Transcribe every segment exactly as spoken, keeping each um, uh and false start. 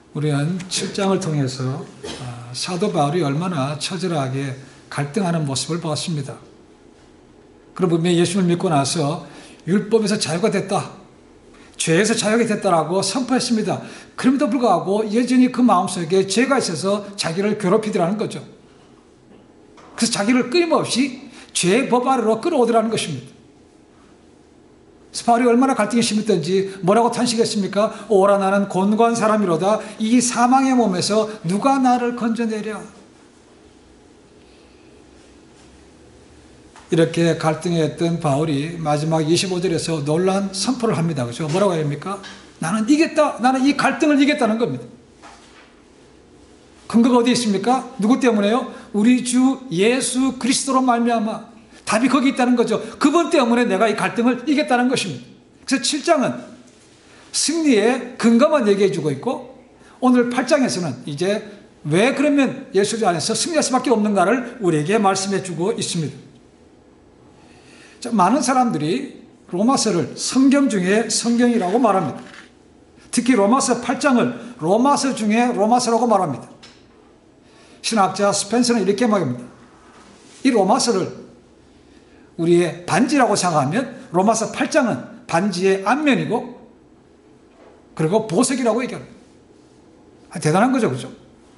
우리는 칠 장을 통해서 사도 바울이 얼마나 처절하게 갈등하는 모습을 보았습니다. 그러고 보면 예수를 믿고 나서 율법에서 자유가 됐다, 죄에서 자유가 됐다라고 선포했습니다. 그럼에도 불구하고 여전히 그 마음속에 죄가 있어서 자기를 괴롭히더라는 거죠. 그래서 자기를 끊임없이 죄의 법 아래로 끌어오더라는 것입니다. 바울이 얼마나 갈등이 심했던지 뭐라고 탄식했습니까? 오라 나는 곤고한 사람이로다. 이 사망의 몸에서 누가 나를 건져내랴. 이렇게 갈등했던 바울이 마지막 이십오 절에서 놀라운 선포를 합니다. 그렇죠? 뭐라고 합니까? 나는 이겼다. 나는 이 갈등을 이겼다는 겁니다. 근거가 어디 있습니까? 누구 때문에요? 우리 주 예수 그리스도로 말미암아. 답이 거기 있다는 거죠. 그분 때문에 내가 이 갈등을 이겼다는 것입니다. 그래서 칠 장은 승리의 근거만 얘기해 주고 있고, 오늘 팔 장에서는 이제 왜 그러면 예수 안에서 승리할 수밖에 없는가를 우리에게 말씀해 주고 있습니다. 자, 많은 사람들이 로마서를 성경 중에 성경이라고 말합니다. 특히 로마서 팔 장을 로마서 중에 로마서라고 말합니다. 신학자 스펜서는 이렇게 말합니다. 이 로마서를 우리의 반지라고 생각하면 로마서 팔 장은 반지의 앞면이고, 그리고 보석이라고 얘기합니다. 아, 대단한 거죠, 그죠?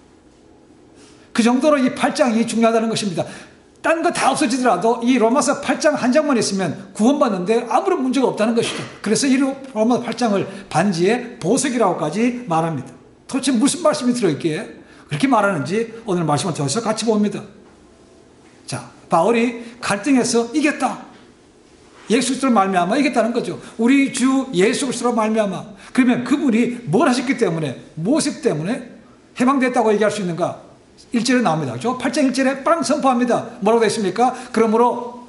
그 정도로 이 팔 장이 중요하다는 것입니다. 딴 거 다 없어지더라도 이 로마서 팔 장 한 장만 있으면 구원받는데 아무런 문제가 없다는 것이죠. 그래서 이 로마서 팔 장을 반지의 보석이라고까지 말합니다. 도대체 무슨 말씀이 들어있기에 그렇게 말하는지 오늘 말씀을 통해서 같이 봅니다. 자, 바울이 갈등해서 이겼다. 예수 그리스도로 말미암아 이겼다는 거죠. 우리 주 예수 그리스도로 말미암아. 그러면 그분이 뭘 하셨기 때문에, 무엇 때문에 해방됐다고 얘기할 수 있는가? 일 절에 나옵니다. 그렇죠? 팔 장 일 절에 빵 선포합니다. 뭐라고 되어 있습니까? 그러므로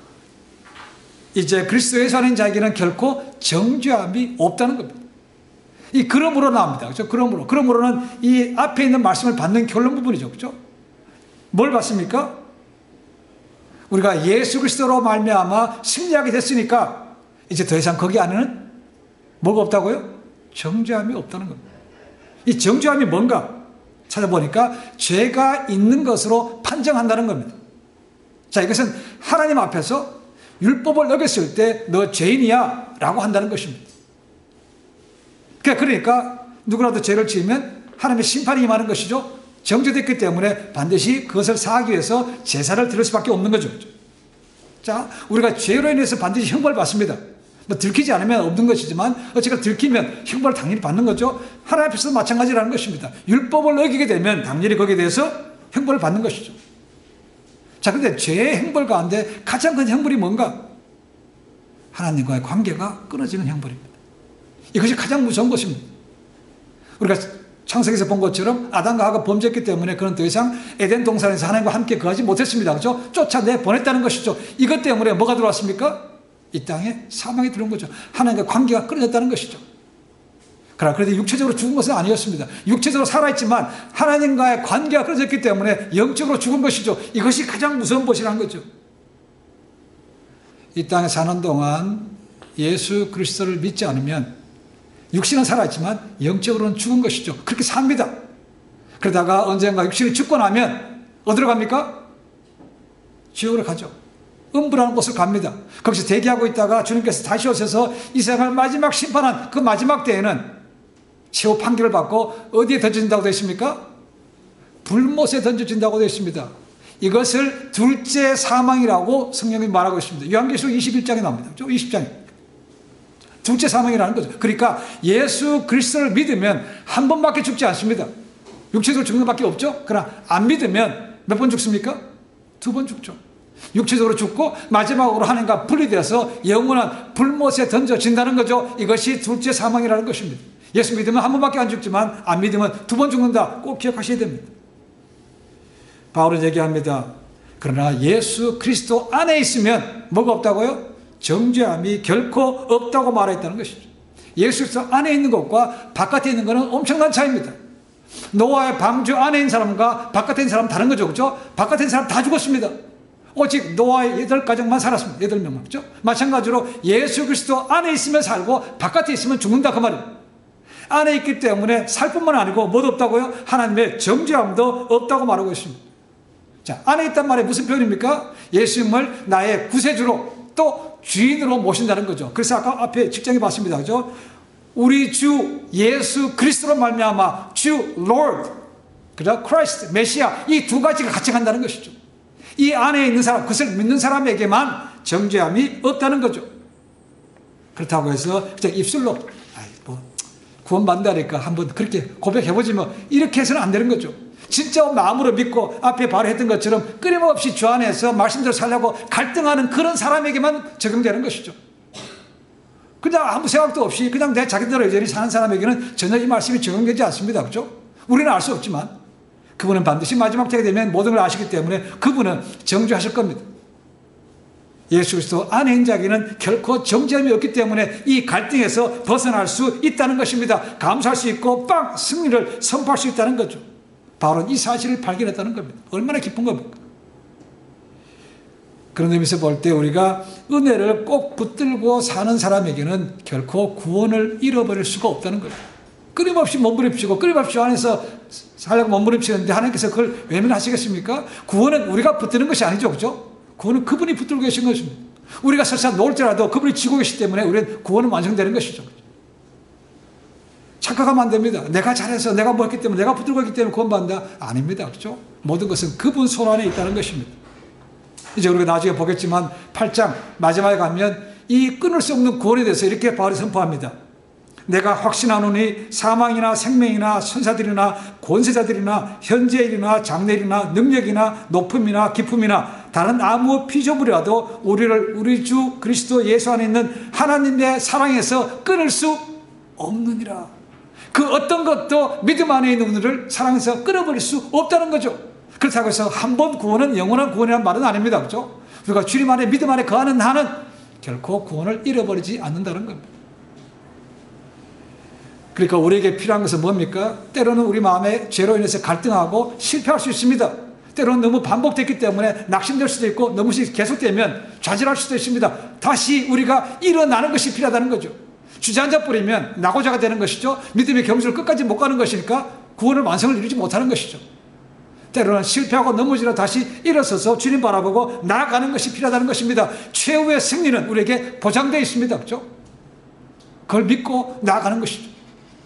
이제 그리스도에서 하는 자에게는 결코 정죄함이 없다는 겁니다. 이 그러므로 나옵니다. 그렇죠? 그러므로. 그러므로는 이 앞에 있는 말씀을 받는 결론 부분이죠. 그렇죠? 뭘 받습니까? 우리가 예수 그리스도로 말미암아 승리하게 됐으니까 이제 더 이상 거기 안에는 뭐가 없다고요? 정죄함이 없다는 겁니다. 이 정죄함이 뭔가 찾아보니까 죄가 있는 것으로 판정한다는 겁니다. 자, 이것은 하나님 앞에서 율법을 어겼을 때 너 죄인이야 라고 한다는 것입니다. 그러니까 누구라도 죄를 지으면 하나님의 심판이 임하는 것이죠. 정죄됐기 때문에 반드시 그것을 사하기 위해서 제사를 드릴 수밖에 없는 거죠. 자, 우리가 죄로 인해서 반드시 형벌을 받습니다. 뭐 들키지 않으면 없는 것이지만 어쨌든 들키면 형벌을 당연히 받는 거죠. 하나님 앞에서도 마찬가지라는 것입니다. 율법을 어기게 되면 당연히 거기에 대해서 형벌을 받는 것이죠. 자, 그런데 죄의 형벌 가운데 가장 큰 형벌이 뭔가? 하나님과의 관계가 끊어지는 형벌입니다. 이것이 가장 무서운 것입니다. 우리가 창세기에서 본 것처럼 아담과 하가 범죄했기 때문에 그는 더 이상 에덴 동산에서 하나님과 함께 거하지 못했습니다. 그렇죠? 쫓아내 보냈다는 것이죠. 이것 때문에 뭐가 들어왔습니까? 이 땅에 사망이 들어온 거죠. 하나님과 관계가 끊어졌다는 것이죠. 그러나 그래도 육체적으로 죽은 것은 아니었습니다. 육체적으로 살아있지만 하나님과의 관계가 끊어졌기 때문에 영적으로 죽은 것이죠. 이것이 가장 무서운 것이라는 거죠. 이 땅에 사는 동안 예수 그리스도를 믿지 않으면 육신은 살아있지만 영적으로는 죽은 것이죠. 그렇게 삽니다. 그러다가 언젠가 육신이 죽고 나면 어디로 갑니까? 지옥으로 가죠. 음부라는 곳을 갑니다. 거기서 대기하고 있다가 주님께서 다시 오셔서 이 세상을 마지막 심판한 그 마지막 때에는 최후 판결을 받고 어디에 던져진다고 되어 있습니까? 불못에 던져진다고 되어 있습니다. 이것을 둘째 사망이라고 성경이 말하고 있습니다. 요한계시록 이십일 장에 나옵니다. 이십 장에. 둘째 사망이라는 거죠. 그러니까 예수 그리스도를 믿으면 한 번밖에 죽지 않습니다. 육체적으로 죽는 것밖에 없죠. 그러나 안 믿으면 몇 번 죽습니까? 두 번 죽죠. 육체적으로 죽고 마지막으로 하나님과 분리되어서 영원한 불못에 던져진다는 거죠. 이것이 둘째 사망이라는 것입니다. 예수 믿으면 한 번밖에 안 죽지만 안 믿으면 두 번 죽는다. 꼭 기억하셔야 됩니다. 바울은 얘기합니다. 그러나 예수 그리스도 안에 있으면 뭐가 없다고요? 정죄함이 결코 없다고 말했다는 것이죠. 예수 그리스도 안에 있는 것과 바깥에 있는 것은 엄청난 차이입니다. 노아의 방주 안에 있는 사람과 바깥에 있는 사람은 다른 거죠. 그렇죠? 바깥에 있는 사람 다 죽었습니다. 오직 노아의 여덟 가정만 살았습니다. 여덟 명만. 그렇죠? 마찬가지로 예수 그리스도 안에 있으면 살고 바깥에 있으면 죽는다 그 말이에요. 안에 있기 때문에 살 뿐만 아니고 뭐도 없다고요? 하나님의 정죄함도 없다고 말하고 있습니다. 자, 안에 있단 말이 무슨 표현입니까? 예수님을 나의 구세주로 또 주인으로 모신다는 거죠. 그래서 아까 앞에 직장에 봤습니다. 그죠? 우리 주 예수 그리스도로 말미암아 주 Lord, 그죠? Christ, 메시아, 이 두 가지가 같이 간다는 것이죠. 이 안에 있는 사람, 그것을 믿는 사람에게만 정죄함이 없다는 거죠. 그렇다고 해서 그냥 입술로 아이, 뭐 구원받는다니까 한번 그렇게 고백해보지 뭐 이렇게 해서는 안 되는 거죠. 진짜 마음으로 믿고 앞에 바로 했던 것처럼 끊임없이 주 안에서 말씀대로 살려고 갈등하는 그런 사람에게만 적용되는 것이죠. 그냥 아무 생각도 없이 그냥 내 자기대로 여전히 사는 사람에게는 전혀 이 말씀이 적용되지 않습니다. 그렇죠? 우리는 알 수 없지만 그분은 반드시 마지막 때가 되면 모든 걸 아시기 때문에 그분은 정죄하실 겁니다. 예수 그리스도 안에 있는 자에게는 결코 정죄함이 없기 때문에 이 갈등에서 벗어날 수 있다는 것입니다. 감수할 수 있고 빵 승리를 선포할 수 있다는 거죠. 바로 이 사실을 발견했다는 겁니다. 얼마나 기쁜 겁니까? 그런 의미에서 볼 때 우리가 은혜를 꼭 붙들고 사는 사람에게는 결코 구원을 잃어버릴 수가 없다는 거예요. 끊임없이 몸부림치고 끊임없이 안에서 살려고 몸부림치는데 하나님께서 그걸 외면하시겠습니까? 구원은 우리가 붙드는 것이 아니죠. 그죠? 구원은 그분이 붙들고 계신 것입니다. 우리가 설사 놓을지라도 그분이 지고 계시기 때문에 우리는 구원은 완성되는 것이죠. 착각하면 안 됩니다. 내가 잘해서 내가 뭐 했기 때문에 내가 붙들고 있기 때문에 구원받는다. 아닙니다. 그렇죠? 모든 것은 그분 손 안에 있다는 것입니다. 이제 우리가 나중에 보겠지만 팔 장 마지막에 가면 이 끊을 수 없는 구원에 대해서 이렇게 바울이 선포합니다. 내가 확신하노니 사망이나 생명이나 천사들이나 권세자들이나 현재일이나 장래일이나 능력이나 높음이나 깊음이나 다른 아무 피조물이라도 우리를 우리 주 그리스도 예수 안에 있는 하나님의 사랑에서 끊을 수 없느니라. 그 어떤 것도 믿음 안에 있는 우리를 사랑에서 끊어버릴 수 없다는 거죠. 그렇다고 해서 한 번 구원은 영원한 구원이라는 말은 아닙니다. 그렇죠? 우리가 주님 안에 믿음 안에 거하는 한은 결코 구원을 잃어버리지 않는다는 겁니다. 그러니까 우리에게 필요한 것은 뭡니까? 때로는 우리 마음에 죄로 인해서 갈등하고 실패할 수 있습니다. 때로는 너무 반복됐기 때문에 낙심될 수도 있고 너무 계속되면 좌절할 수도 있습니다. 다시 우리가 일어나는 것이 필요하다는 거죠. 주저앉아 버리면 낙오자가 되는 것이죠. 믿음의 경주를 끝까지 못 가는 것이니까 구원을 완성을 이루지 못하는 것이죠. 때로는 실패하고 넘어지려 다시 일어서서 주님 바라보고 나아가는 것이 필요하다는 것입니다. 최후의 승리는 우리에게 보장되어 있습니다. 그렇죠? 그걸 믿고 나아가는 것이죠.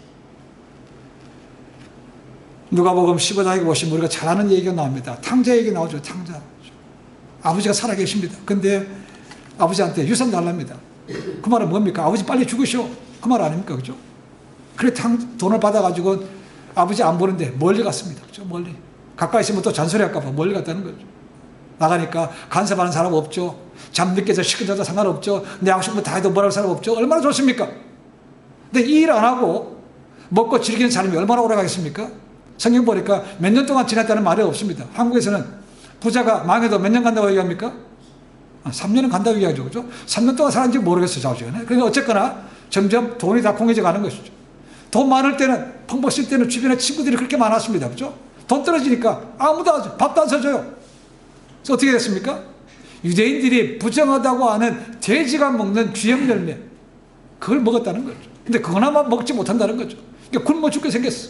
누가복음 십오 장에 보시면 우리가 잘 아는 얘기가 나옵니다. 탕자 얘기 나오죠. 탕자. 아버지가 살아계십니다. 근데 아버지한테 유산 달랍니다. 그 말은 뭡니까? 아버지 빨리 죽으시오. 그 말 아닙니까? 그죠? 그래 탕, 돈을 받아가지고 아버지 안 보는데 멀리 갔습니다. 그죠? 멀리. 가까이 있으면 또 잔소리 할까봐 멀리 갔다는 거죠. 나가니까 간섭하는 사람 없죠. 잠 늦게 자 시끄러워도 상관없죠. 내 하고 싶은 거 다 해도 뭐라고 사람 없죠. 얼마나 좋습니까? 근데 이 일 안 하고 먹고 즐기는 사람이 얼마나 오래 가겠습니까? 성경 보니까 몇 년 동안 지났다는 말이 없습니다. 한국에서는 부자가 망해도 몇 년 간다고 얘기합니까? 아, 삼 년은 간다고 얘기하죠. 그죠? 삼 년 동안 살았는지 모르겠어요. 좌우지간에. 그러니까 어쨌거나 점점 돈이 다 공해져 가는 것이죠. 돈 많을 때는, 펑펑 쓸 때는 주변에 친구들이 그렇게 많았습니다. 그죠? 돈 떨어지니까 아무도 밥도 안 사줘요. 그래서 어떻게 됐습니까? 유대인들이 부정하다고 하는 돼지가 먹는 쥐염 열매, 그걸 먹었다는 거죠. 근데 그거나마 먹지 못한다는 거죠. 그러니까 굶어 죽게 생겼어.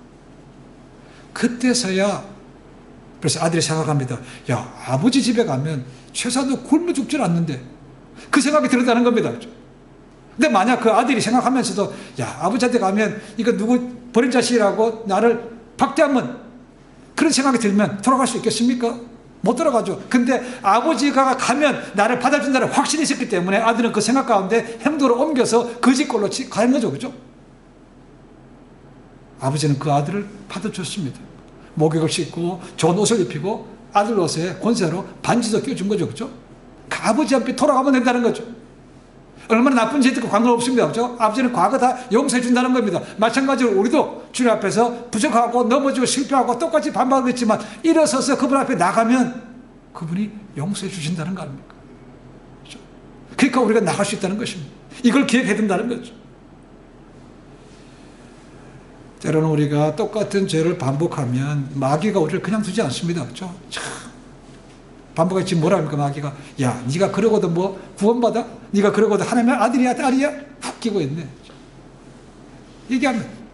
그때서야 그래서 아들이 생각합니다. 야, 아버지 집에 가면 최소한 굶어 죽질 않는데, 그 생각이 들었다는 겁니다. 근데 만약 그 아들이 생각하면서도 야, 아버지한테 가면 이거 누구 버린 자식이라고 나를 박대하면, 그런 생각이 들면 돌아갈 수 있겠습니까? 못 돌아가죠. 근데 아버지가 가면 나를 받아준다는 확신이 있었기 때문에 아들은 그 생각 가운데 행동을 옮겨서 그 집꼴로 가는 거죠. 그죠? 아버지는 그 아들을 받아줬습니다. 목욕을 씻고 좋은 옷을 입히고 아들 옷에 권세로 반지도 껴준 거죠. 그죠? 그 아버지 앞에 돌아가면 된다는 거죠. 얼마나 나쁜 짓도 관계없습니다. 그죠? 아버지는 과거 다 용서해 준다는 겁니다. 마찬가지로 우리도 주님 앞에서 부족하고 넘어지고 실패하고 똑같이 반박을 했지만 일어서서 그분 앞에 나가면 그분이 용서해 주신다는 거 아닙니까? 그죠? 그러니까 우리가 나갈 수 있다는 것입니다. 이걸 기억해야 된다는 거죠. 때로는 우리가 똑같은 죄를 반복하면 마귀가 우리를 그냥 두지 않습니다. 그렇죠? 참, 반복했지 뭐라 합니까 마귀가. 야, 네가 그러고도 뭐 구원받아? 네가 그러고도 하나님의 아들이야 딸이야? 훅 끼고 있네. 얘기하면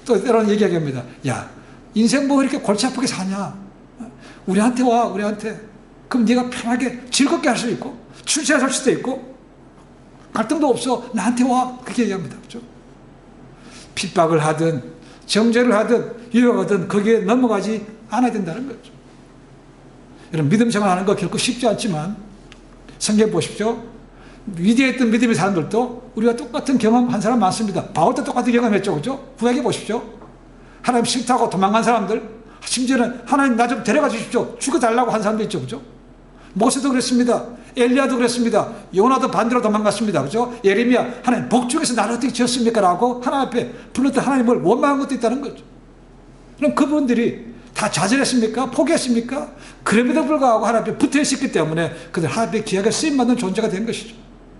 또 때로는 얘기하게 합니다. 야, 인생 뭐 이렇게 골치 아프게 사냐? 우리한테 와, 우리한테. 그럼 네가 편하게 즐겁게 할 수 있고, 출세할 수도 있고, 갈등도 없어. 나한테 와. 그렇게 얘기합니다. 그렇죠? 핍박을 하든, 정죄를 하든, 유혹하든, 거기에 넘어가지 않아야 된다는 거죠. 이런 믿음 생활하는 거 결코 쉽지 않지만, 성경 보십시오. 위대했던 믿음의 사람들도 우리가 똑같은 경험한 사람 많습니다. 바울도 똑같은 경험했죠. 그죠? 구약에 보십시오. 하나님 싫다고 도망간 사람들, 심지어는 하나님 나 좀 데려가 주십시오. 죽어달라고 한 사람도 있죠. 그죠? 모세도 그랬습니다. 엘리야도 그랬습니다. 요나도 반대로 도망갔습니다. 그죠? 예레미야, 하나님 복중에서 나를 어떻게 지었습니까? 라고 하나님 앞에 불렀던 하나님을 원망한 것도 있다는 거죠. 그럼 그분들이 다 좌절했습니까? 포기했습니까? 그럼에도 불구하고 하나님 앞에 붙어 있었기 때문에 그들 하나님 앞에 귀하게 쓰임받는 존재가 된 것이죠.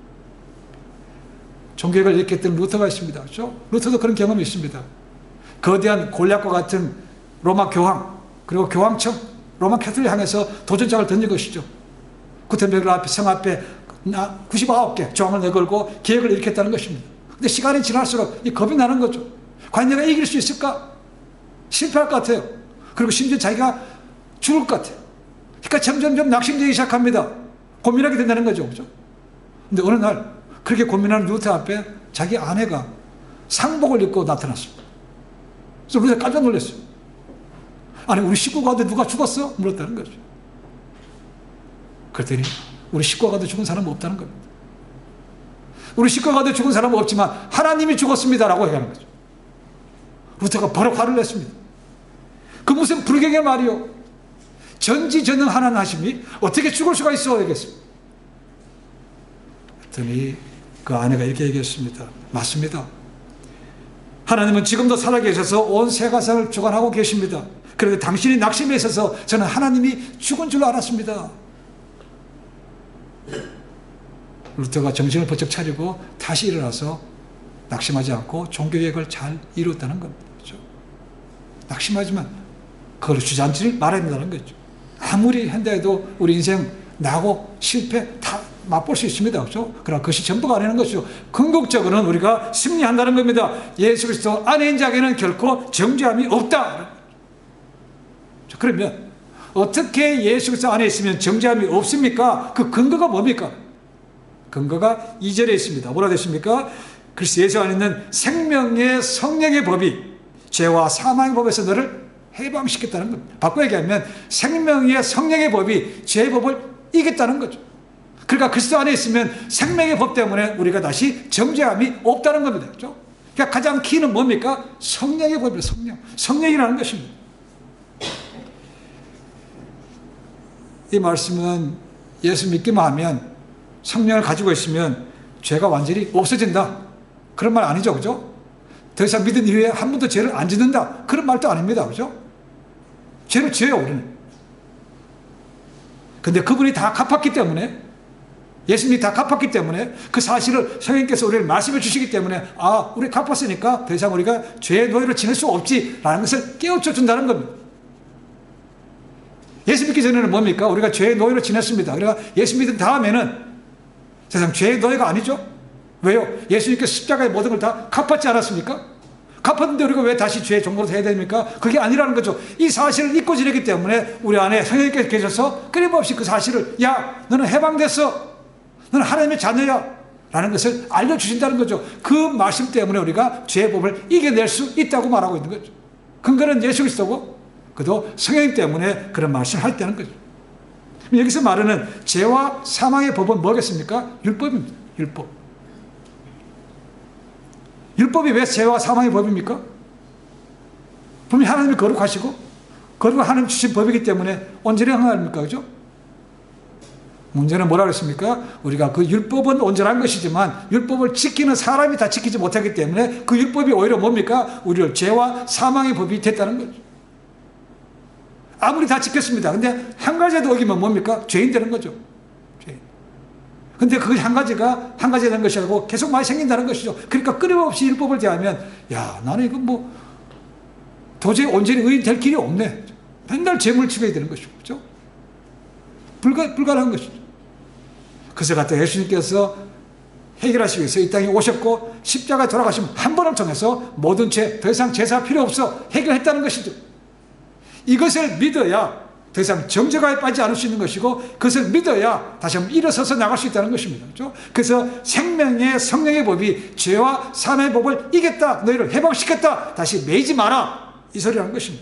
종교를 일으켰던 루터가 있습니다. 그렇죠? 루터도 그런 경험이 있습니다. 거대한 골리앗과 같은 로마 교황, 그리고 교황청, 로마 캐톨릭 향해서 도전장을 던진 것이죠. 구텐베르 앞에, 성 앞에 구십구 개 조항을 내걸고 계획을 일으켰다는 것입니다. 근데 시간이 지날수록 이 겁이 나는 거죠. 과연 내가 이길 수 있을까? 실패할 것 같아요. 그리고 심지어 자기가 죽을 것 같아요. 그러니까 점점점 낙심되기 시작합니다. 고민하게 된다는 거죠. 그죠? 근데 어느 날 그렇게 고민하는 루터 앞에 자기 아내가 상복을 입고 나타났습니다. 그래서 루터 깜짝 놀랐어요. 아니, 우리 식구 가운데 누가 죽었어? 물었다는 거죠. 그랬더니 우리 식구 가운데 죽은 사람은 없다는 겁니다. 우리 식구 가운데 죽은 사람은 없지만 하나님이 죽었습니다라고 얘기하는 거죠. 루터가 바로 화를 냈습니다. 그 무슨 불경의 말이요. 전지전능하는 하심이 어떻게 죽을 수가 있어? 얘기했습니다. 그랬더니 그 아내가 이렇게 얘기했습니다. 맞습니다. 하나님은 지금도 살아계셔서 온 세가상을 주관하고 계십니다. 그런데 당신이 낙심에 있어서 저는 하나님이 죽은 줄 알았습니다. 루터가 정신을 번쩍 차리고 다시 일어나서 낙심하지 않고 종교개혁을 잘 이루었다는 겁니다. 그렇죠? 낙심하지만 그걸 주저앉지 말아야 된다는 거죠. 아무리 한다해도 우리 인생 나고 실패 다 맛볼 수 있습니다. 그렇죠? 그러나 그것이 전부가 아니라는 것이죠. 궁극적으로는 우리가 승리한다는 겁니다. 예수 그리스도 안에 있는 자에게는 결코 정죄함이 없다. 그러면 어떻게 예수 그리스도 안에 있으면 정죄함이 없습니까? 그 근거가 뭡니까? 근거가 이 절에 있습니다. 뭐라 되십니까? 그리스도 예수 안에 있는 생명의 성령의 법이 죄와 사망의 법에서 너를 해방시켰다는 겁니다. 바꿔 얘기하면 생명의 성령의 법이 죄의 법을 이겼다는 거죠. 그러니까 그리스도 안에 있으면 생명의 법 때문에 우리가 다시 정죄함이 없다는 겁니다. 그렇죠? 그러니까 가장 키는 뭡니까? 성령의 법이에요. 성령. 성령이라는 것입니다. 이 말씀은 예수 믿기만 하면 성령을 가지고 있으면 죄가 완전히 없어진다. 그런 말 아니죠. 그죠? 더 이상 믿은 이후에 한 번도 죄를 안 짓는다. 그런 말도 아닙니다. 그죠? 죄를 지어요, 우리는. 근데 그분이 다 갚았기 때문에, 예수님이 다 갚았기 때문에 그 사실을 성령께서 우리를 말씀해 주시기 때문에 아, 우리 갚았으니까 더 이상 우리가 죄의 노예로 지낼 수 없지라는 것을 깨우쳐 준다는 겁니다. 예수 믿기 전에는 뭡니까? 우리가 죄의 노예로 지냈습니다. 우리가 예수 믿은 다음에는 세상 죄의 노예가 아니죠? 왜요? 예수님께서 십자가의 모든 걸 다 갚았지 않았습니까? 갚았는데 우리가 왜 다시 죄의 종로로 해야 됩니까? 그게 아니라는 거죠. 이 사실을 잊고 지내기 때문에 우리 안에 성령께서 계셔서 끊임없이 그 사실을 야, 너는 해방됐어. 너는 하나님의 자녀야. 라는 것을 알려주신다는 거죠. 그 말씀 때문에 우리가 죄의 법을 이겨낼 수 있다고 말하고 있는 거죠. 근거는 예수 그리스도고 그도 성령 때문에 그런 말씀을 할 때는 거죠. 여기서 말하는 죄와 사망의 법은 뭐겠습니까? 율법입니다. 율법. 율법이 왜 죄와 사망의 법입니까? 분명히 하나님이 거룩하시고 거룩한 하나님 주신 법이기 때문에 온전히 행하십니까? 그죠? 문제는 뭐라 그랬습니까? 우리가 그 율법은 온전한 것이지만 율법을 지키는 사람이 다 지키지 못하기 때문에 그 율법이 오히려 뭡니까? 우리를 죄와 사망의 법이 됐다는 거죠. 아무리 다 지켰습니다. 근데 한 가지라도 어기면 뭡니까? 죄인 되는 거죠. 죄인. 근데 그 한 가지가 한 가지 되는 것이 아니고 계속 많이 생긴다는 것이죠. 그러니까 끊임없이 율법을 대하면 야, 나는 이거 뭐 도저히 온전히 의인 될 길이 없네. 맨날 죄물 지배야 되는 것이죠. 그렇죠? 불가, 불가능한 것이죠. 그래서 갖다 예수님께서 해결하시기 위해서 이 땅에 오셨고 십자가에 돌아가시면 한 번을 통해서 모든 죄, 더 이상 제사 필요 없어 해결했다는 것이죠. 이것을 믿어야 더 이상 정죄가에 빠지지 않을 수 있는 것이고 그것을 믿어야 다시 한번 일어서서 나갈 수 있다는 것입니다. 그렇죠? 그래서 생명의 성령의 법이 죄와 사망의 법을 이겼다. 너희를 해방시켰다. 다시 매이지 마라. 이 소리라는 것입니다.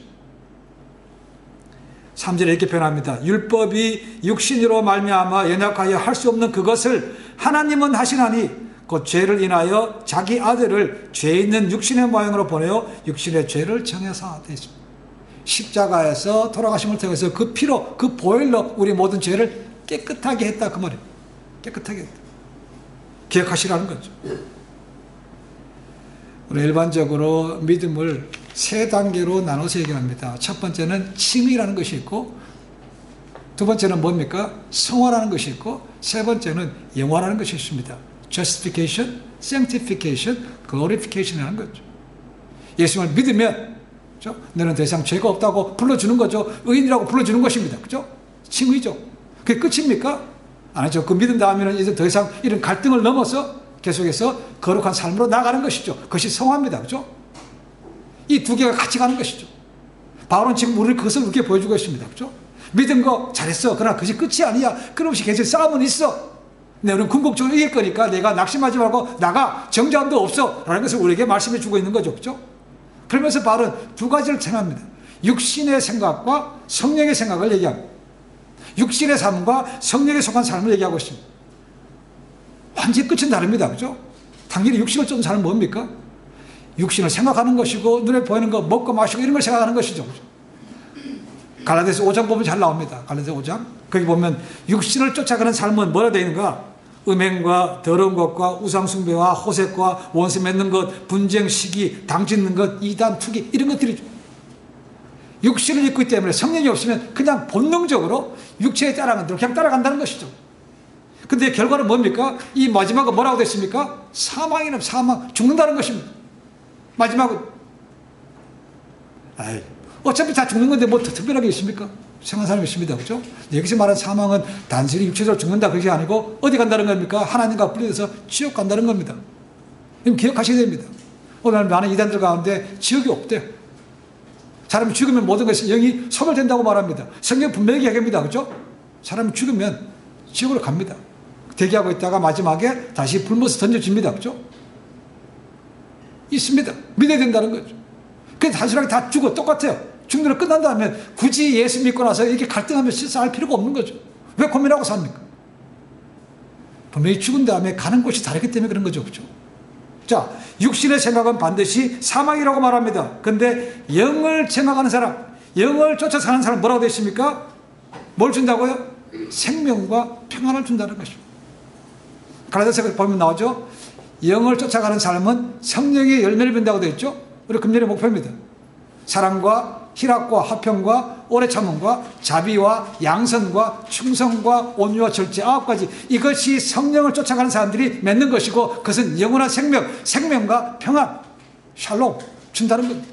삼 절에 이렇게 표현합니다. 율법이 육신으로 말미암아 연약하여 할 수 없는 그것을 하나님은 하시나니 곧 죄를 인하여 자기 아들을 죄 있는 육신의 모양으로 보내어 육신의 죄를 정해서 되어 있습니다. 십자가에서 돌아가심을 통해서 그 피로 그 보혈로 우리 모든 죄를 깨끗하게 했다 그 말이에요. 깨끗하게 했다. 기억하시라는 거죠. 우리 일반적으로 믿음을 세 단계로 나눠서 얘기합니다. 첫 번째는 칭의라는 것이 있고 두 번째는 뭡니까? 성화라는 것이 있고 세 번째는 영화라는 것이 있습니다. Justification, Sanctification, Glorification이라는 거죠. 예수님을 믿으면 그렇죠? 너는 더 이상 죄가 없다고 불러주는 거죠. 의인이라고 불러주는 것입니다. 그렇죠? 칭의죠. 그게 끝입니까? 아니죠. 그 믿음 다음에는 이제 더 이상 이런 갈등을 넘어서 계속해서 거룩한 삶으로 나가는 것이죠. 그것이 성화입니다. 그렇죠? 이 두 개가 같이 가는 것이죠. 바울은 지금 우리를 그것을 이렇게 보여주고 있습니다. 그렇죠? 믿은 거 잘했어. 그러나 그것이 끝이 아니야. 끊임없이 계속 싸움은 있어. 네, 우리는 궁극적으로 이길 거니까 내가 낙심하지 말고 나가. 정죄함도 없어. 라는 것을 우리에게 말씀해 주고 있는 거죠. 그렇죠? 그러면서 바울은 두 가지를 생각합니다. 육신의 생각과 성령의 생각을 얘기합니다. 육신의 삶과 성령에 속한 삶을 얘기하고 있습니다. 완전히 끝은 다릅니다. 그죠? 당연히 육신을 쫓는 삶은 뭡니까? 육신을 생각하는 것이고 눈에 보이는 거 먹고 마시고 이런 걸 생각하는 것이죠. 갈라디아서 오 장 보면 잘 나옵니다. 갈라디아서 오 장. 거기 보면 육신을 쫓아가는 삶은 뭐라 되어 있는가? 음행과 더러운 것과 우상숭배와 호색과 원수 맺는 것, 분쟁, 시기, 당짓는 것, 이단, 투기 이런 것들이죠. 육신을 입고 있기 때문에 성령이 없으면 그냥 본능적으로 육체에 따라가는 대로 그냥 따라간다는 것이죠. 근데 결과는 뭡니까? 이 마지막은 뭐라고 됐습니까? 사망이란 사망, 죽는다는 것입니다. 마지막은 아이, 어차피 다 죽는 건데 뭐 특별하게 있습니까? 생각하는 사람이 있습니다. 그죠? 여기서 말하는 사망은 단순히 육체적으로 죽는다 그게 아니고 어디 간다는 겁니까? 하나님과 분리돼서 지옥 간다는 겁니다. 이건 기억하셔야 됩니다. 오늘 많은 이단들 가운데 지옥이 없대요. 사람이 죽으면 모든 것이 영이 소멸된다고 말합니다. 성경 분명히 얘기합니다. 그죠? 사람이 죽으면 지옥으로 갑니다. 대기하고 있다가 마지막에 다시 불못에 던져집니다. 그죠? 있습니다. 믿어야 된다는 거죠. 그게 단순하게 다 죽어 똑같아요. 죽는 걸 끝난 다음에 굳이 예수 믿고 나서 이렇게 갈등하면서 싸울 필요가 없는 거죠. 왜 고민하고 삽니까? 분명히 죽은 다음에 가는 곳이 다르기 때문에 그런 거죠. 그렇죠? 자, 육신의 생각은 반드시 사망이라고 말합니다. 근데 영을 생각하는 사람, 영을 쫓아 사는 사람 뭐라고 되어 있습니까? 뭘 준다고요? 생명과 평안을 준다는 것입니다. 갈라디아서 보면 나오죠? 영을 쫓아가는 사람은 성령의 열매를 빈다고 되어 있죠? 우리 금년의 목표입니다. 사랑과 희락과 화평과 오래 참음과 자비와 양선과 충성과 온유와 절제 아홉 가지 이것이 성령을 쫓아가는 사람들이 맺는 것이고 그것은 영원한 생명, 생명과 평안, 샬롬 준다는 겁니다.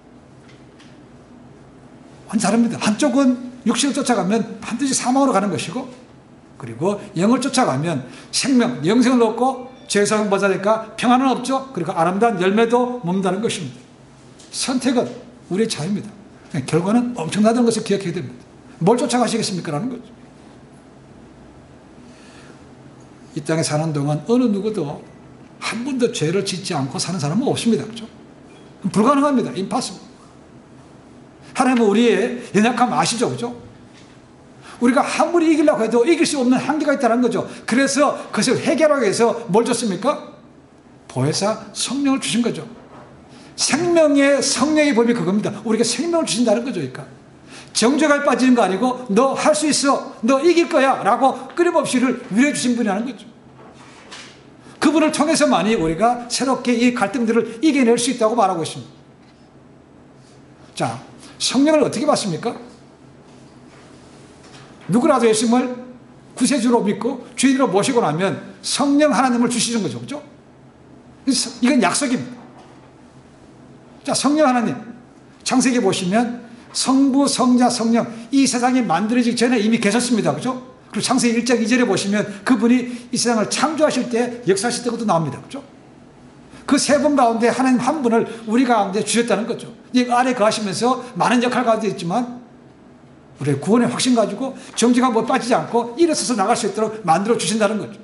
완전 다릅니다. 한쪽은 육신을 쫓아가면 반드시 사망으로 가는 것이고 그리고 영을 쫓아가면 생명, 영생을 얻고 죄사함 받으니까 평안은 없죠. 그리고 아름다운 열매도 멈다는 것입니다. 선택은 우리의 자유입니다. 결과는 엄청나다는 것을 기억해야 됩니다. 뭘 쫓아가시겠습니까? 라는 거죠. 이 땅에 사는 동안 어느 누구도 한 번도 죄를 짓지 않고 사는 사람은 없습니다. 그렇죠? 불가능합니다. impossible. 하나님은 우리의 연약함 아시죠? 그렇죠? 우리가 아무리 이기려고 해도 이길 수 없는 한계가 있다는 거죠. 그래서 그것을 해결하기 위해서 뭘 줬습니까? 보혜사 성령을 주신 거죠. 생명의 성령의 법이 그겁니다. 우리가 생명을 주신다는 거죠. 그러니까 정죄가 빠지는 거 아니고 너 할 수 있어, 너 이길 거야 라고 끊임없이를 위로해 주신 분이라는 거죠. 그분을 통해서만이 우리가 새롭게 이 갈등들을 이겨낼 수 있다고 말하고 있습니다. 자, 성령을 어떻게 받습니까? 누구라도 예수님을 구세주로 믿고 주인으로 모시고 나면 성령 하나님을 주시는 거죠. 그렇죠? 이건 약속입니다. 자, 성령 하나님 창세기 보시면 성부, 성자, 성령 이 세상이 만들어지기 전에 이미 계셨습니다. 그렇죠? 그리고 창세기 일 장 이 절에 보시면 그분이 이 세상을 창조하실 때 역사하실 때도 나옵니다. 그렇죠? 그 세 분 가운데 하나님 한 분을 우리 가운데 주셨다는 거죠. 이 아래 거하시면서 많은 역할 가운데 있지만 우리의 구원의 확신 가지고 정직한 못 빠지지 않고 일어서서 나갈 수 있도록 만들어 주신다는 거죠.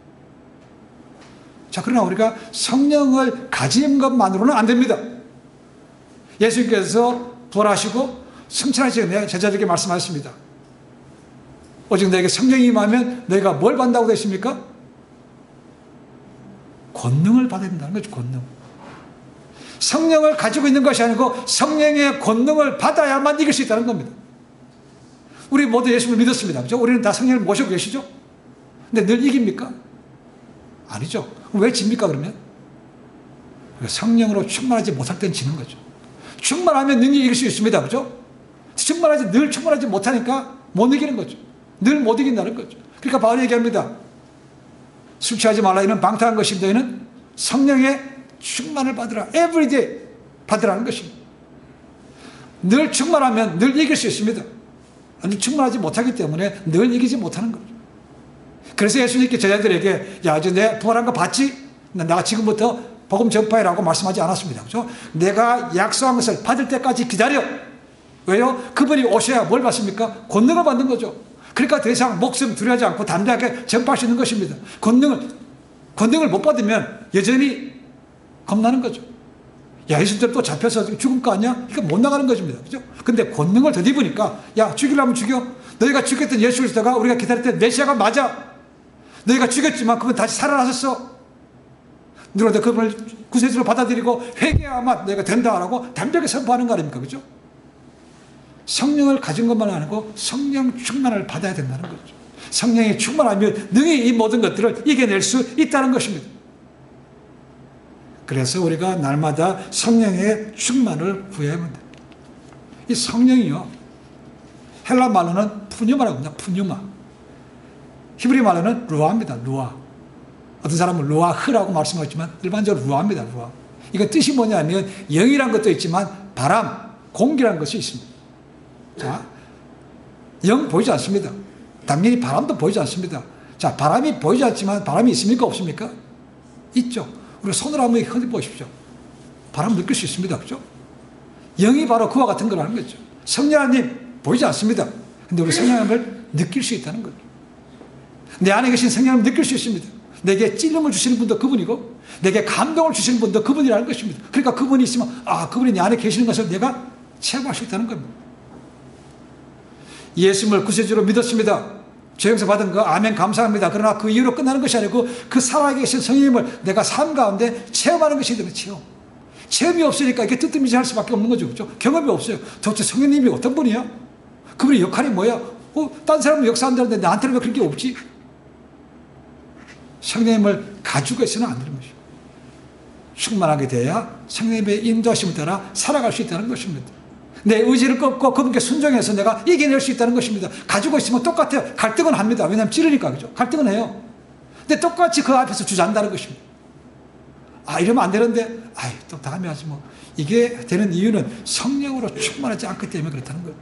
자, 그러나 우리가 성령을 가진 것만으로는 안 됩니다. 예수님께서 부활하시고 승천하시고 내 제자들에게 말씀하셨습니다. 오직 너에게 성령이 임하면 너희가 뭘 받는다고 되십니까? 권능을 받아야 된다는 거죠. 권능. 성령을 가지고 있는 것이 아니고 성령의 권능을 받아야만 이길 수 있다는 겁니다. 우리 모두 예수님을 믿었습니다. 그렇죠? 우리는 다 성령을 모시고 계시죠? 근데 늘 이깁니까? 아니죠. 왜 집니까 그러면? 성령으로 충만하지 못할 땐 지는 거죠. 충만하면 능히 이길 수 있습니다. 그렇죠? 충만하지 늘 충만하지 못하니까 못 이기는 거죠. 늘 못 이긴다는 거죠. 그러니까 바울이 얘기합니다. 술 취하지 말라. 이는 방탕한 것입니다. 이는 성령의 충만을 받으라. 에브리데이 받으라는 것입니다. 늘 충만하면 늘 이길 수 있습니다. 아니, 충만하지 못하기 때문에 늘 이기지 못하는 거죠. 그래서 예수님께 제자들에게 야, 이제 내 부활한 거 봤지? 내가 지금부터 복음 전파해라고 말씀하지 않았습니다. 그렇죠? 내가 약속한 것을 받을 때까지 기다려. 왜요? 그분이 오셔야 뭘 받습니까? 권능을 받는 거죠. 그러니까 더 이상 목숨 두려워하지 않고 담대하게 전파할 수 있는 것입니다. 권능을, 권능을 못 받으면 여전히 겁나는 거죠. 야, 예수님들 또 잡혀서 죽을 거 아니야? 그러니까 못 나가는 것입니다. 그죠? 근데 권능을 덧입으니까, 야, 죽이려면 죽여. 너희가 죽였던 예수 그리스도가 우리가 기다렸던 메시아가 맞아. 너희가 죽였지만 그분 다시 살아나셨어. 누구라도 그분을 구세주로 받아들이고 회개하면 너희가 된다라고 담대하게 선포하는 거 아닙니까? 그죠? 성령을 가진 것만 아니고 성령 충만을 받아야 된다는 거죠. 성령이 충만하면 능히 이 모든 것들을 이겨낼 수 있다는 것입니다. 그래서 우리가 날마다 성령의 충만을 구해야만 됩니다. 이 성령이요, 헬라 말로는 푸뉴마라고 합니다. 푸뉴마. 히브리 말로는 루아입니다. 루아. 어떤 사람은 루아흐라고 말씀하지만 일반적으로 루아입니다. 루아. 이거 뜻이 뭐냐면 영이란 것도 있지만 바람, 공기라는 것이 있습니다. 자, 영 보이지 않습니다. 당연히 바람도 보이지 않습니다. 자, 바람이 보이지 않지만 바람이 있습니까? 없습니까? 있죠. 우리가 손으로 한번 흔히 보십시오. 바람 느낄 수 있습니다. 그죠? 영이 바로 그와 같은 거라는 거죠. 성령 하나님 보이지 않습니다. 근데 우리 성령 하나님을 느낄 수 있다는 거죠. 내 안에 계신 성령 하나님 느낄 수 있습니다. 내게 찔림을 주시는 분도 그분이고 내게 감동을 주시는 분도 그분이라는 것입니다. 그러니까 그분이 있으면 아, 그분이 내 안에 계시는 것을 내가 체험할 수 있다는 겁니다. 예수님을 구세주로 믿었습니다. 죄용서 받은 거 아멘 감사합니다. 그러나 그 이후로 끝나는 것이 아니고 그 살아계신 성령님을 내가 삶 가운데 체험하는 것이 되는 체험. 체험이 없으니까 이게 뜨뜻미지 할 수밖에 없는 거죠. 그렇죠? 경험이 없어요. 도대체 성령님이 어떤 분이야? 그분의 역할이 뭐야? 어, 딴 사람은 역사한다는데 나한테는 왜 그런 게 없지? 성령님을 가지고 있어는 안 되는 것이죠. 충만하게 돼야 성령님의 인도하심을 따라 살아갈 수 있다는 것입니다. 내 의지를 꺾고 그분께 순종해서 내가 이겨낼 수 있다는 것입니다. 가지고 있으면 똑같아요. 갈등은 합니다. 왜냐하면 찌르니까. 그죠? 갈등은 해요. 근데 똑같이 그 앞에서 주저한다는 것입니다. 아, 이러면 안 되는데, 아이, 또 다음에 하지 뭐. 이게 되는 이유는 성령으로 충만하지 않기 때문에 그렇다는 거죠.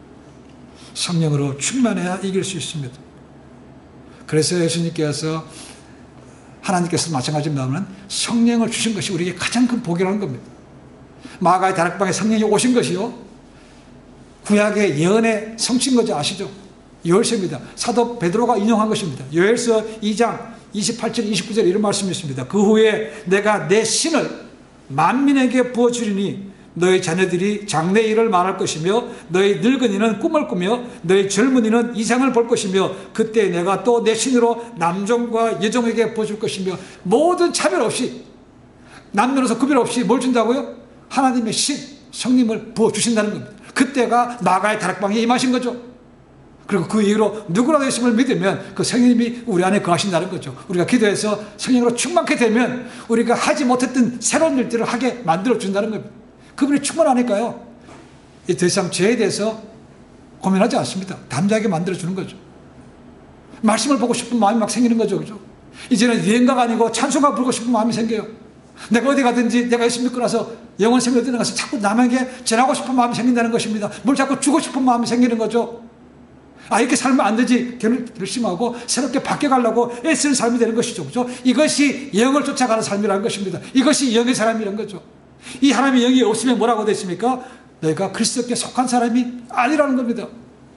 성령으로 충만해야 이길 수 있습니다. 그래서 예수님께서 하나님께서 마찬가지입니다만 성령을 주신 것이 우리에게 가장 큰 복이라는 겁니다. 마가의 다락방에 성령이 오신 것이요, 구약의 예언의 성취인 거죠. 아시죠? 요엘서입니다. 사도 베드로가 인용한 것입니다. 요엘서 이 장 이십팔 절 이십구 절 이런 말씀이 있습니다. 그 후에 내가 내 신을 만민에게 부어주리니 너희 자녀들이 장래 일을 말할 것이며 너희 늙은이는 꿈을 꾸며 너희 젊은이는 이상을 볼 것이며 그때 내가 또 내 신으로 남종과 여종에게 부어줄 것이며 모든 차별 없이 남녀노소 구별 없이 뭘 준다고요? 하나님의 신, 성령을 부어주신다는 겁니다. 그때가 마가의 다락방에 임하신 거죠. 그리고 그 이후로 누구라도 예수님을 믿으면 그 성령님이 우리 안에 거하신다는 거죠. 우리가 기도해서 성령으로 충만케 되면 우리가 하지 못했던 새로운 일들을 하게 만들어준다는 겁니다. 그분이 충만하니까요, 더 이상 죄에 대해서 고민하지 않습니다. 담대하게 만들어주는 거죠. 말씀을 보고 싶은 마음이 막 생기는 거죠. 그죠? 이제는 유행가가 아니고 찬송가 부르고 싶은 마음이 생겨요. 내가 어디 가든지 내가 예수 믿고 나서 영원 생명 어디 나가서 자꾸 남에게 전하고 싶은 마음이 생긴다는 것입니다. 뭘 자꾸 주고 싶은 마음이 생기는 거죠. 아, 이렇게 살면 안 되지. 결심하고 새롭게 바뀌어가려고 애쓰는 삶이 되는 것이죠. 그죠? 이것이 영을 쫓아가는 삶이라는 것입니다. 이것이 영의 사람이라는 거죠. 이 하나님의 영이 없으면 뭐라고 되십니까? 너희가 그리스도께 속한 사람이 아니라는 겁니다.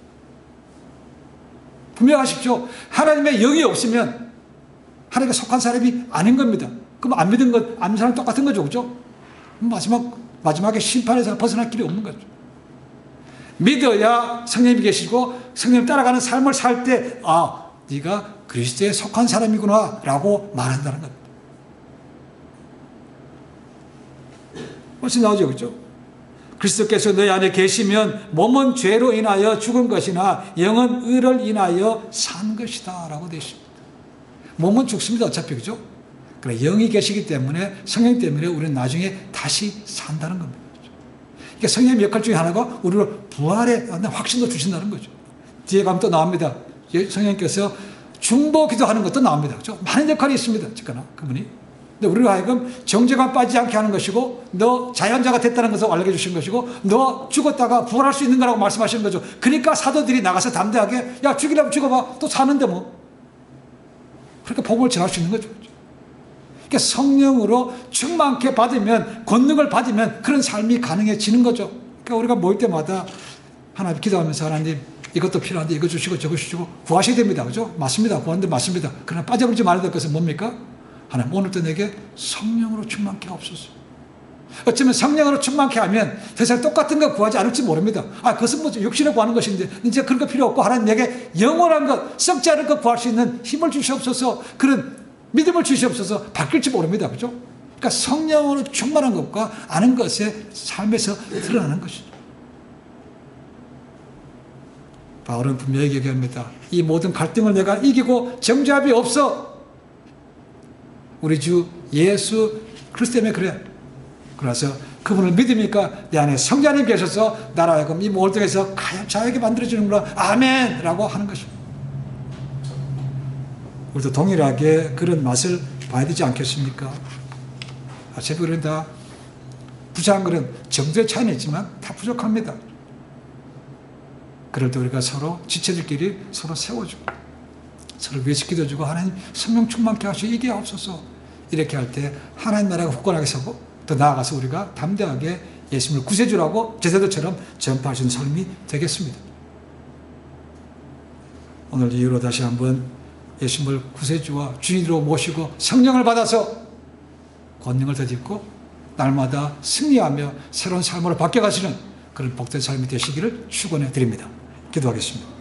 분명하십시오. 하나님의 영이 없으면 하나님께 속한 사람이 아닌 겁니다. 그럼 안 믿은 것, 안 믿는 사람 똑같은 거죠. 그죠? 마지막, 마지막에 심판에서 벗어날 길이 없는 거죠. 믿어야 성령님이 계시고 성령님 따라가는 삶을 살 때, 아, 네가 그리스도에 속한 사람이구나 라고 말한다는 겁니다. 훨씬 나오죠. 그죠? 그리스도께서 너희 안에 계시면 몸은 죄로 인하여 죽은 것이나 영은 의를 인하여 산 것이다 라고 되어 있습니다. 몸은 죽습니다. 어차피. 그죠? 그래, 영이 계시기 때문에, 성령 때문에 우리는 나중에 다시 산다는 겁니다. 그러니까 성령의 역할 중에 하나가 우리를 부활의 확신도 주신다는 거죠. 뒤에 가면 또 나옵니다. 성령께서 중보 기도하는 것도 나옵니다. 그죠? 많은 역할이 있습니다. 어쨌거나 그분이. 근데 우리로 하여금 정죄감 빠지지 않게 하는 것이고, 너 자연자가 됐다는 것을 알려주신 것이고, 너 죽었다가 부활할 수 있는 거라고 말씀하시는 거죠. 그러니까 사도들이 나가서 담대하게, 야, 죽이려면 죽어봐. 또 사는데 뭐. 그러니까 복음을 전할 수 있는 거죠. 그러니까 성령으로 충만케 받으면, 권능을 받으면 그런 삶이 가능해지는 거죠. 그러니까 우리가 모일 때마다 하나님 기도하면서, 하나님 이것도 필요한데 이거 주시고 저거 주시고 구하셔야 됩니다. 그죠? 맞습니다. 구하는데 맞습니다. 그러나 빠져버리지 말아야 될 것은 뭡니까? 하나님 오늘도 내게 성령으로 충만케 하옵소서. 어쩌면 성령으로 충만케 하면 더 이상 똑같은 거 구하지 않을지 모릅니다. 아, 그것은 뭐 육신에 구하는 것인데 이제 그런 거 필요 없고, 하나님 내게 영원한 것, 썩지 않은 것 구할 수 있는 힘을 주시옵소서, 그런 믿음을 주시옵소서. 바뀔지 모릅니다. 그죠? 그러니까 성령으로 충만한 것과 아는 것의 삶에서 드러나는 것이죠. 바울은 분명히 얘기합니다. 이 모든 갈등을 내가 이기고 정죄함이 없어. 우리 주 예수 그리스도 때문에 그래. 그래서 그분을 믿으니까 내 안에 성자님 계셔서 나라 하여금 이 모든 데서 자유하게 만들어주는구나. 아멘! 라고 하는 것입니다. 우리도 동일하게 그런 맛을 봐야 되지 않겠습니까? 어차피 우리는 다 부자한 것은 정도의 차이는 있지만 다 부족합니다. 그럴 때 우리가 서로 지체들끼리 서로 세워주고 서로 위해서 기도해주고, 하나님 성령 충만케 하시고 이게 없어서, 이렇게 할 때 하나님 나라가 굳건하게 서고, 더 나아가서 우리가 담대하게 예수님을 구세주라고 제자들처럼 전파하시는 삶이 되겠습니다. 오늘 이후로 다시 한번 예수님을 구세주와 주인으로 모시고 성령을 받아서 권능을 덧입고 날마다 승리하며 새로운 삶으로 바뀌어가시는 그런 복된 삶이 되시기를 축원해 드립니다. 기도하겠습니다.